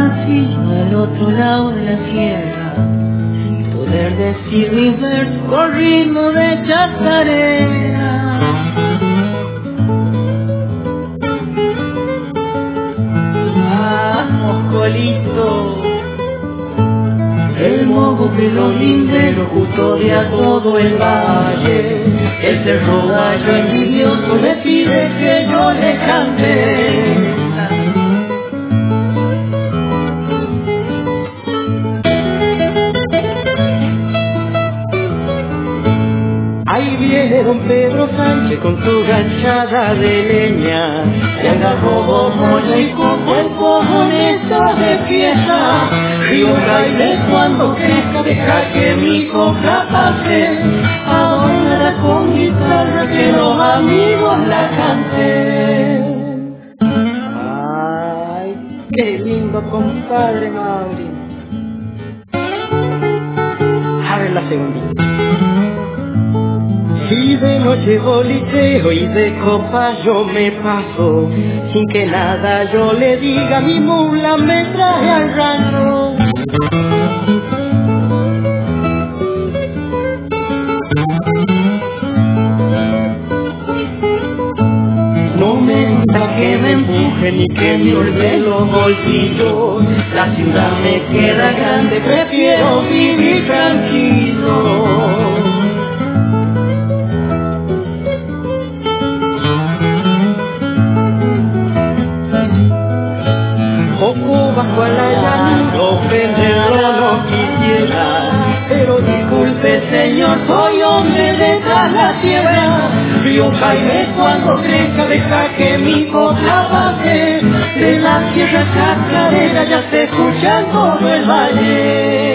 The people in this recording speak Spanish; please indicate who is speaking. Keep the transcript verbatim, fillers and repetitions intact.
Speaker 1: nacido al otro lado de la sierra y poder decir mis versos con ritmo de chacarera. Ah, moscolito, el mogo de los linderos custodia todo el valle. El cerro gallo envidioso le pide que yo le cante. Ahí viene don Pedro Sánchez con su ganchada de leña, y agarró molla y coco el cojoneta de fiesta. Río Jaime cuando crezca deja que mi coca pase, adornará con guitarra que los amigos la canten. Ay, qué lindo compadre Mauri. A ver la segundita. Y de noche boliceo y de copa yo me paso, sin que nada yo le diga, mi mula me trae al rancho. No me gusta que me empuje ni que me hurgue los bolsillos, la ciudad me queda grande, prefiero vivir tranquilo. Poco bajo a la llanura, ofenderlo no quisiera, pero disculpe señor, soy hombre de tras la sierra. Río Jaime cuando crezca deja que mi copla pase, de la sierra chacarera ya se escucha todo el valle.